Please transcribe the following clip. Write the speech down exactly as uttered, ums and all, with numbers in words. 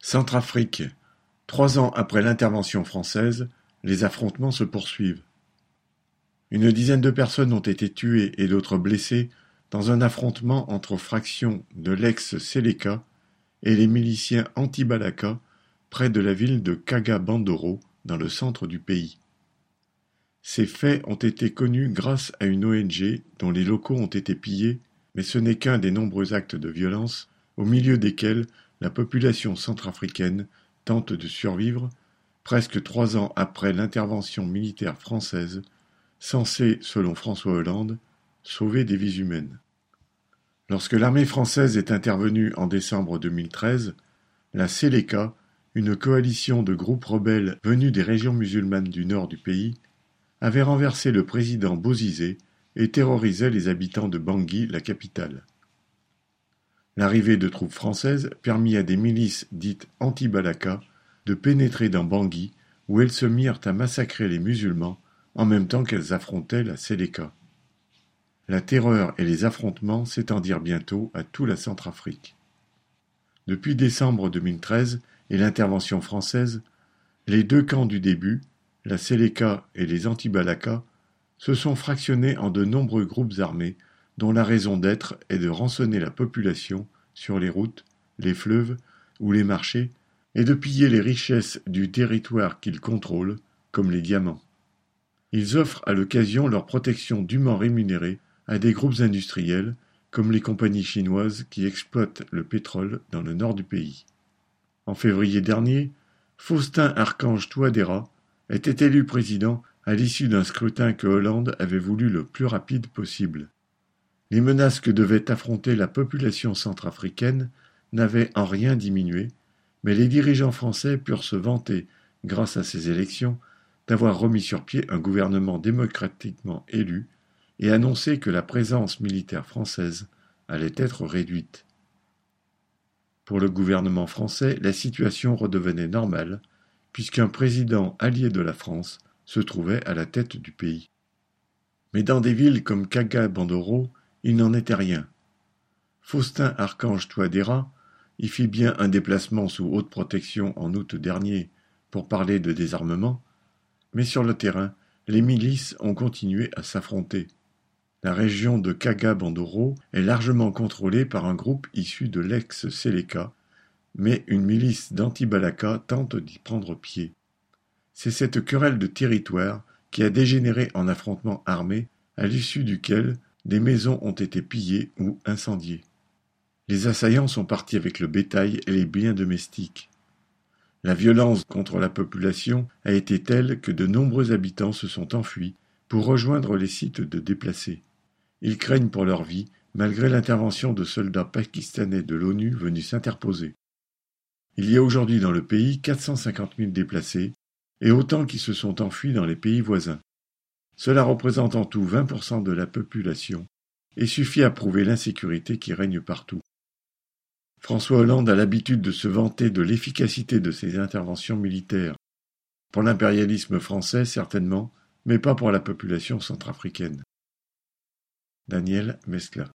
Centrafrique. Trois ans après l'intervention française, les affrontements se poursuivent. Une dizaine de personnes ont été tuées et d'autres blessées dans un affrontement entre fractions de l'ex-Séléka et les miliciens anti-Balaka près de la ville de Kaga-Bandoro, dans le centre du pays. Ces faits ont été connus grâce à une O N G dont les locaux ont été pillés, mais ce n'est qu'un des nombreux actes de violence au milieu desquels la population centrafricaine tente de survivre presque trois ans après l'intervention militaire française, censée, selon François Hollande, sauver des vies humaines. Lorsque l'armée française est intervenue en décembre deux mille treize, la Séléka, une coalition de groupes rebelles venus des régions musulmanes du nord du pays, avait renversé le président Bozizé et terrorisait les habitants de Bangui, la capitale. L'arrivée de troupes françaises permit à des milices dites anti-Balaka de pénétrer dans Bangui, où elles se mirent à massacrer les musulmans en même temps qu'elles affrontaient la Séléka. La terreur et les affrontements s'étendirent bientôt à toute la Centrafrique. Depuis décembre deux mille treize et l'intervention française, les deux camps du début, la Séléka et les anti-Balaka, se sont fractionnés en de nombreux groupes armés dont la raison d'être est de rançonner la population sur les routes, les fleuves ou les marchés et de piller les richesses du territoire qu'ils contrôlent, comme les diamants. Ils offrent à l'occasion leur protection dûment rémunérée à des groupes industriels, comme les compagnies chinoises qui exploitent le pétrole dans le nord du pays. En février dernier, Faustin-Archange Touadéra était élu président à l'issue d'un scrutin que Hollande avait voulu le plus rapide possible. Les menaces que devait affronter la population centrafricaine n'avaient en rien diminué, mais les dirigeants français purent se vanter, grâce à ces élections, d'avoir remis sur pied un gouvernement démocratiquement élu et annoncer que la présence militaire française allait être réduite. Pour le gouvernement français, la situation redevenait normale, puisqu'un président allié de la France se trouvait à la tête du pays. Mais dans des villes comme Kaga-Bandoro, il n'en était rien. Faustin-Archange Touadéra y fit bien un déplacement sous haute protection en août dernier pour parler de désarmement, mais sur le terrain, les milices ont continué à s'affronter. La région de Kaga-Bandoro est largement contrôlée par un groupe issu de l'ex-Séléka, mais une milice d'anti-Balaka tente d'y prendre pied. C'est cette querelle de territoire qui a dégénéré en affrontement armé, à l'issue duquel des maisons ont été pillées ou incendiées. Les assaillants sont partis avec le bétail et les biens domestiques. La violence contre la population a été telle que de nombreux habitants se sont enfuis pour rejoindre les sites de déplacés. Ils craignent pour leur vie, malgré l'intervention de soldats pakistanais de l'ONU venus s'interposer. Il y a aujourd'hui dans le pays quatre cent cinquante mille déplacés et autant qui se sont enfuis dans les pays voisins. Cela représente en tout vingt pour cent de la population et suffit à prouver l'insécurité qui règne partout. François Hollande a l'habitude de se vanter de l'efficacité de ses interventions militaires. Pour l'impérialisme français, certainement, mais pas pour la population centrafricaine. Daniel Mescla.